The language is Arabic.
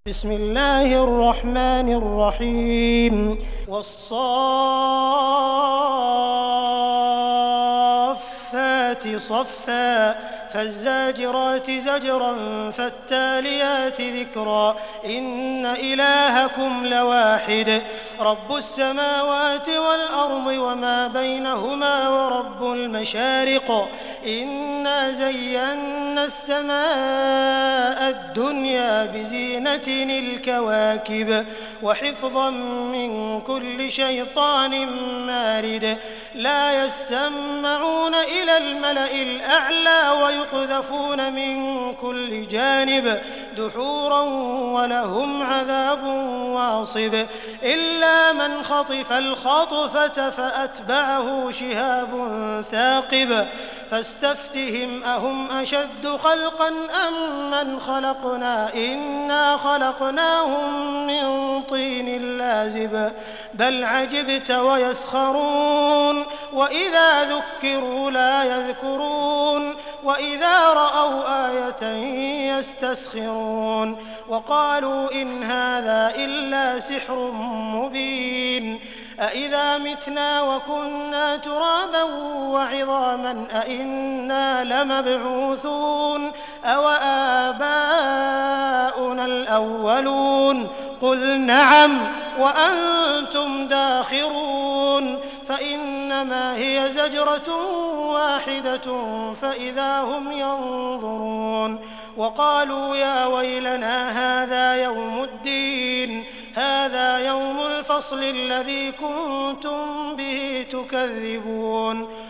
بسم الله الرحمن الرحيم والصافات صفا فالزاجرات زجرا فالتاليات ذكرا إن إلهكم لواحد رب السماوات والأرض وما بينهما ورب المشارق إنا زينا السماء الدنيا بزينة الكواكب وحفظا من كل شيطان مارد لا يسمعون إلى الملأ الأعلى ويقذفون من كل جانب دحورا ولهم عذاب واصب إلا من خطف الخطفة فأتبعه شهاب ثاقب فاستفتهم أهم أشد خلقا أم من خلقنا إنا خلقناهم من طين لازب بل عجبت ويسخرون وإذا ذكروا لا يذكرون وإذا رأوا آية يستسخرون وقالوا إن هذا إلا سحر مبين أإذا متنا وكنا ترابا وعظاما أإنا لمبعوثون أوآباؤنا الأولون قل نعم وأنتم داخرون فإنما هي زجرة واحدة فإذا هم ينظرون وقالوا يا ويلنا هذا يوم الدين هذا يوم الفصل الذي كنتم به تكذبون